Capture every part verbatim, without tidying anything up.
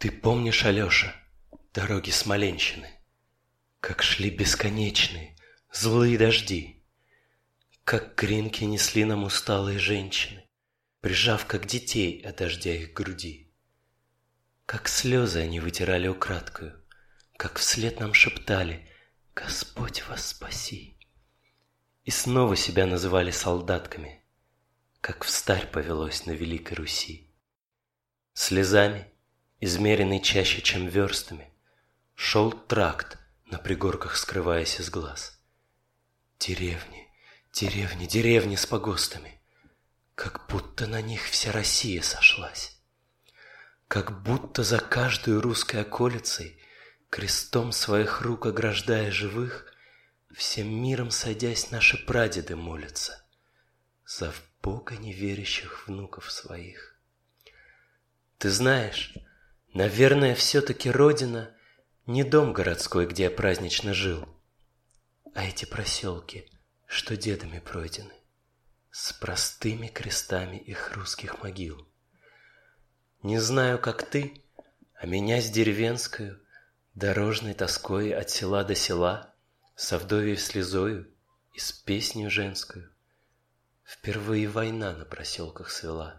Ты помнишь, Алеша, дороги Смоленщины, как шли бесконечные злые дожди, как кринки несли нам усталые женщины, прижав, как детей, от дождя их груди, как слезы они вытирали украдкою, как вслед нам шептали: «Господь вас спаси!» И снова себя называли солдатками, как встарь повелось на Великой Руси. Слезами, измеренный чаще, чем верстами, шел тракт, на пригорках скрываясь из глаз. Деревни, деревни, деревни с погостами, как будто на них вся Россия сошлась. Как будто за каждую русской околицей, крестом своих рук ограждая живых, всем миром садясь, наши прадеды молятся за в Бога неверящих внуков своих. Ты знаешь, наверное, все-таки родина не дом городской, где я празднично жил, а эти проселки, что дедами пройдены, с простыми крестами их русских могил. Не знаю, как ты, а меня с деревенскою, дорожной тоской от села до села, с вдовьей слезою и с песнью женскою, впервые война на проселках свела.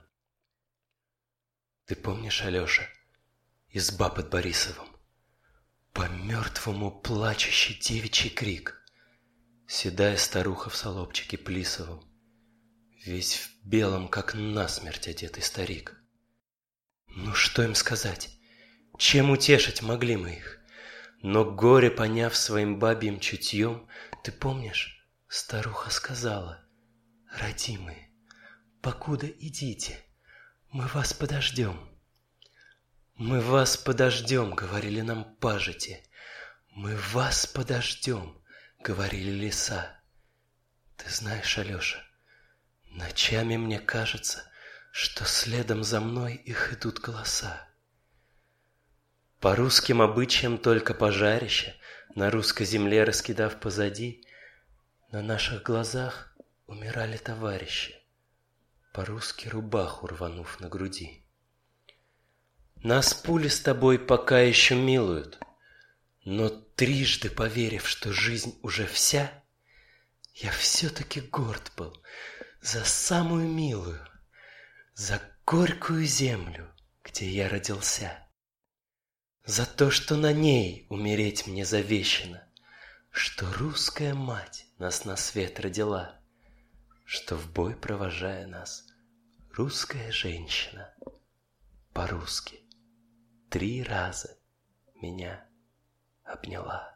Ты помнишь, Алеша, изба под Борисовым, по-мертвому плачущий девичий крик, седая старуха в солопчике плисовом, весь в белом, как насмерть одетый старик. Ну что им сказать? Чем утешить могли мы их? Но горе, поняв своим бабьим чутьем, ты помнишь, старуха сказала: «Родимые, покуда идите, мы вас подождем». «Мы вас подождем», — говорили нам пажити, «мы вас подождем», — говорили леса. Ты знаешь, Алеша, ночами мне кажется, что следом за мной их идут голоса. По русским обычаям только пожарище, на русской земле раскидав позади, на наших глазах умирали товарищи, по-русски рубаху рванув на груди. Нас пули с тобой пока еще милуют, но трижды поверив, что жизнь уже вся, я все-таки горд был за самую милую, за горькую землю, где я родился. За то, что на ней умереть мне завещено, что русская мать нас на свет родила, что в бой провожая нас русская женщина по-русски три раза меня обняла.